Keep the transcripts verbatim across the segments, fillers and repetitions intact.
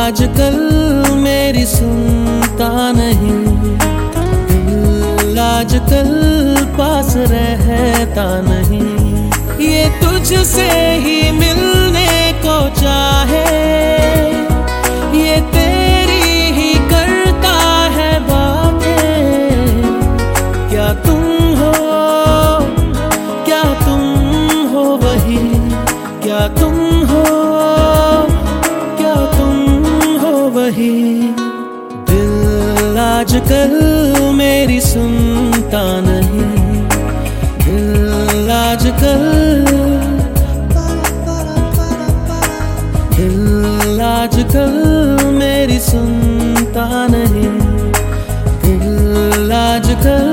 आजकल मेरी सुनता नहीं, दिल आजकल पास रहता नहीं। ये तुझसे ही मिलने को चाहे, ये तेरी ही करता है बातें। क्या तुम हो, क्या तुम हो वही, क्या तुम हो, क्या तुम हो वही। दिल आजकल मेरी सुनता नहीं, दिल आजकल, दिल आजकल मेरी सुनता नहीं, दिल आजकल।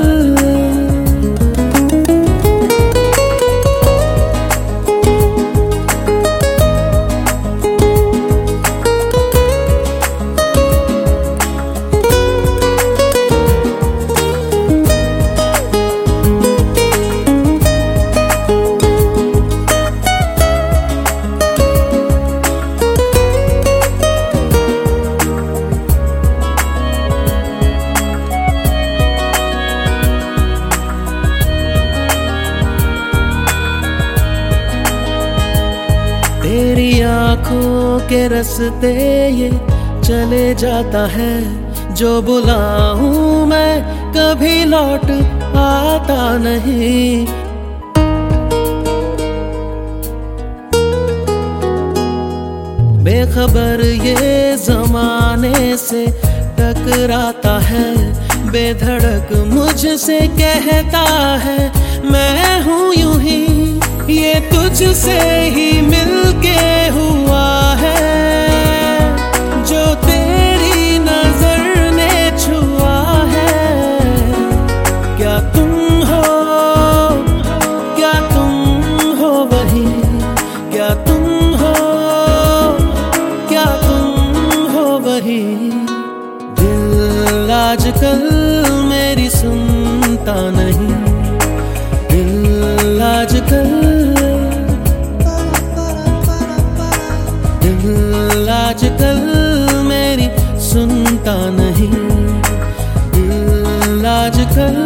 तेरी आंखों के रास्ते ये चले जाता है, जो बुलाऊं मैं कभी लौट आता नहीं। बेखबर ये जमाने से टकराता है, बेधड़क मुझसे कहता है मैं हूँ यूं ही। ये तुझसे ही मिलके हुआ है, जो तेरी नजर ने छुआ है। क्या तुम हो, क्या तुम हो वही, क्या तुम हो, क्या तुम हो वही। दिल आजकल मेरी सुनता नहीं, दिल आजकल, दिल आजकल मेरी सुनता नहीं, दिल आजकल।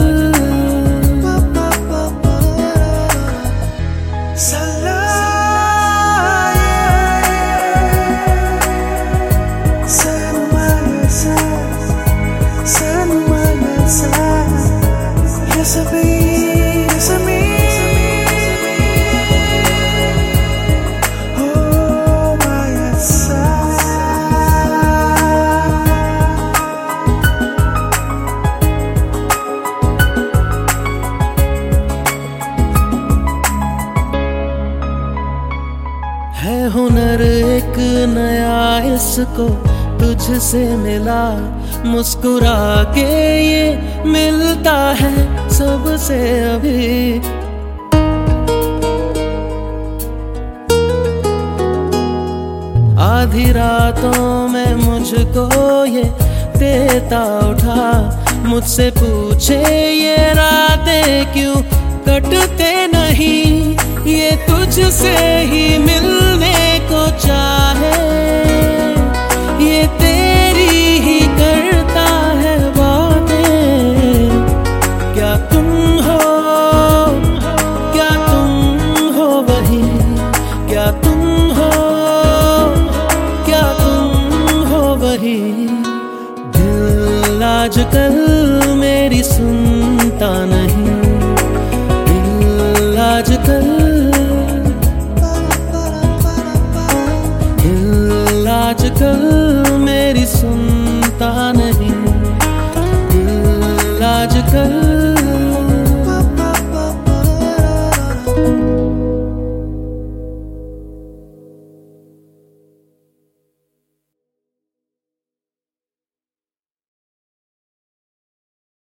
है हुनर एक नया इसको तुझसे मिला, मुस्कुरा के ये मिलता है सबसे अभी। आधी रातों में मुझको ये देता उठा, मुझसे पूछे ये रातें क्यों कटते नहीं। ये तुझसे ही मिलने को चाहे, ये तेरी ही करता है बातें। क्या तुम हो, क्या तुम हो वही, क्या तुम हो, क्या तुम हो वही। दिल आजकल मेरी सुनता नहीं, दिल आजकल, दिल आजकल।